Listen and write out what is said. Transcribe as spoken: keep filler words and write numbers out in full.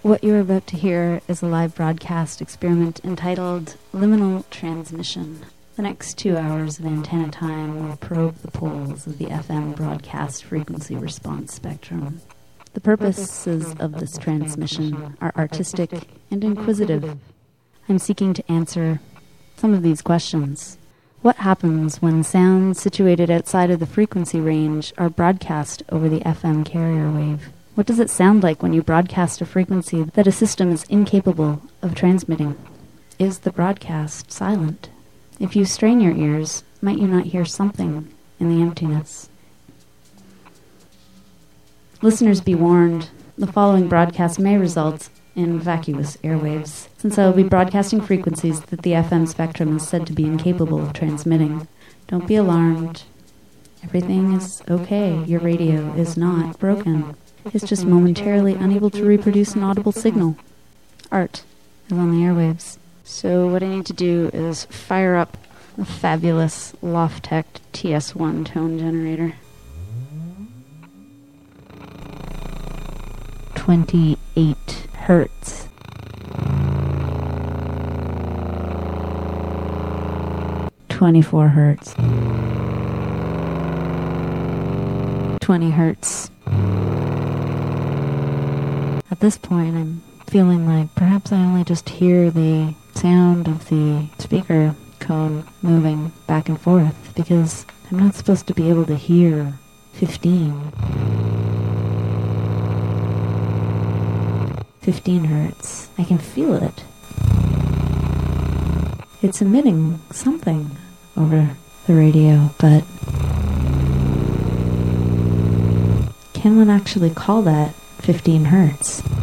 What you're about to hear is a live broadcast experiment entitled Liminal Transmission. The next two hours of antenna time will probe the poles of the F M broadcast frequency response spectrum. The purposes of this transmission are artistic and inquisitive. I'm seeking to answer some of these questions. What happens when sounds situated outside of the frequency range are broadcast over the F M carrier wave? What does it sound like when you broadcast a frequency that a system is incapable of transmitting? Is the broadcast silent? If you strain your ears, might you not hear something in the emptiness? Listeners be warned, the following broadcast may result in vacuous airwaves, since I will be broadcasting frequencies that the F M spectrum is said to be incapable of transmitting. Don't be alarmed. Everything is okay. Your radio is not broken. It's just momentarily unable to reproduce an audible signal. Art is on the airwaves. So what I need to do is fire up the fabulous Loftec T S one tone generator. twenty-eight hertz. twenty-four hertz. twenty hertz. At this point, I'm feeling like perhaps I only just hear the sound of the speaker cone moving back and forth, because I'm not supposed to be able to hear fifteen. fifteen hertz. I can feel it. It's emitting something over the radio, but can one actually call that fifteen hertz?